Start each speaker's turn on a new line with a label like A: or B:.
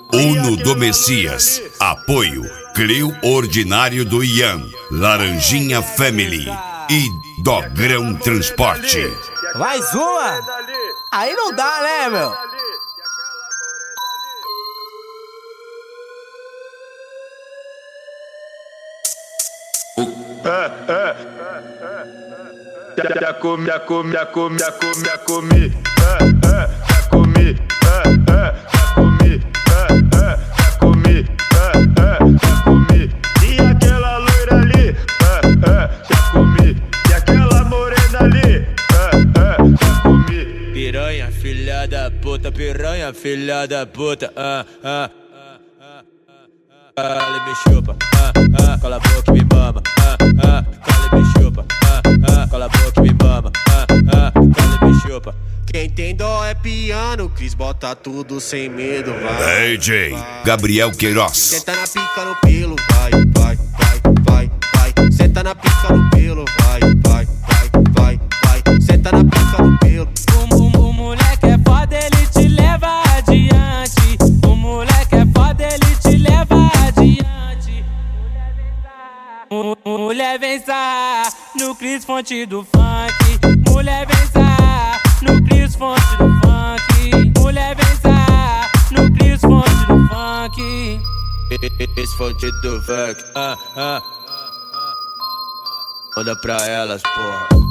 A: Uno do Messias. Apoio Clio Ordinário do Ian, Laranjinha Family e Dogrão Transporte.
B: Mais uma? Aí não dá, né, meu?
C: Já comi. E aquela loira ali, já comi. E aquela morena ali, já comi.
B: Piranha, filha da puta, piranha, filha da puta, Cala e me chupa, cala a boca e me mama, cala e me chupa, cala a boca e me mama, cala e me chupa. Quem tem dó é piano, Cris bota tudo sem medo, vai.
A: DJ Gabriel Queiroz.
B: Senta na pica no pelo, vai. Senta na pica no pelo, vai. Senta na pica no pelo.
D: O moleque é foda, ele te leva adiante. O moleque é foda, ele te leva adiante. Mulher vem sarrar no Cris fonte do funk. Mulher vem sarrar no Cris fonte do funk. Mulher vem sarrar no Cris fonte do funk.
B: Esse fonte do funk, manda pra elas, porra.